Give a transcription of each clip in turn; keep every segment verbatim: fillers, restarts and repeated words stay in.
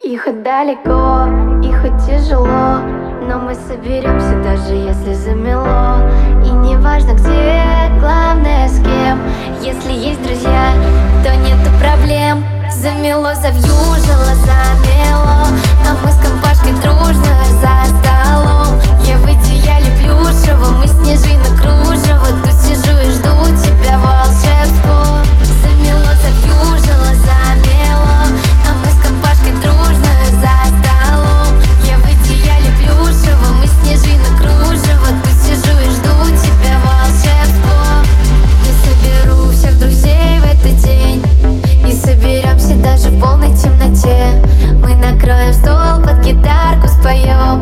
И хоть далеко, и хоть тяжело, но мы соберемся, даже если замело. И не важно где, главное с кем. Если есть друзья, то нету проблем. Замело, завьюжило, замело, а мы с компашкой дружно за столом. Я в идеале плюшево, мы снежинок кружево. Тут сижу и жду тебя, волшебство. Замело, завьюжило, замело, а мы с компашкой дружно за столом. Я в идеале плюшево, мы снежинок кружево. Тут сижу и жду тебя, волшебство. Я соберу всех друзей в этот день и соберемся даже в полной темноте. Мы накроем стол, под гитарку споем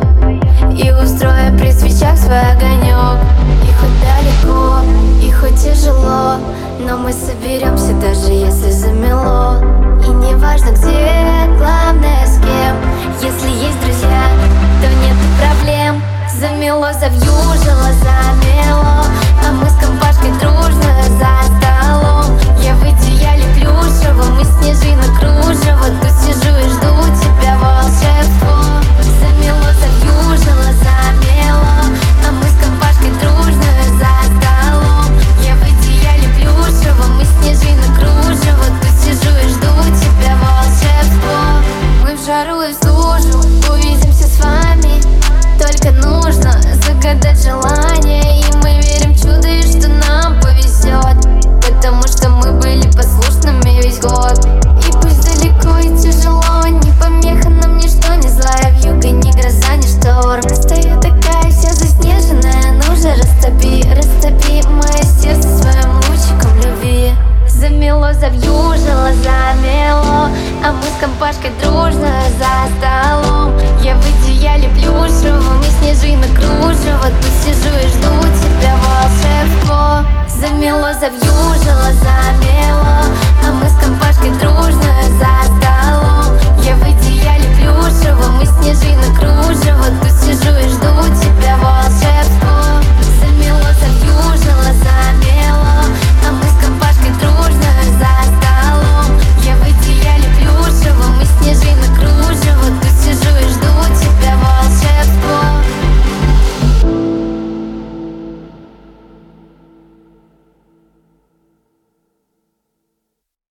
и устроим при свечах свой огонек. И хоть далеко, и хоть тяжело, но мы соберемся, даже если замело. И не важно где, главное с кем. Если есть друзья, то нет проблем. Замело, завьюжило, замело, а мы с компашкой дружно за столом. Я в идеале плюшево, мы снежинок кружево. Тут сижу и жду тебя, волшебство. Замело, завьюжило, замело, а мы с компашкой дружно за столом. Я в идеале плюшево, мы снежинок кружево. Тут сижу и жду тебя, волшебство. Мы в жару и в стужу увидимся с вами. Только нужно загадать желание, и мы верим в чудо, и что нам повезет, потому что мы были послушными весь год. И пусть далеко и тяжело, не помеха нам ничто, не злая вьюга, ни гроза, ни шторм. Стою такая вся заснеженная, ну же растопи, растопи мое сердце своим лучиком любви. Замело, завьюжило, замело, а мы с компашкой дружно за столом. Я в идеале плюшево, мы снежинок кружево. Тут сижу и жду тебя, волшебство. Замело, завьюжило,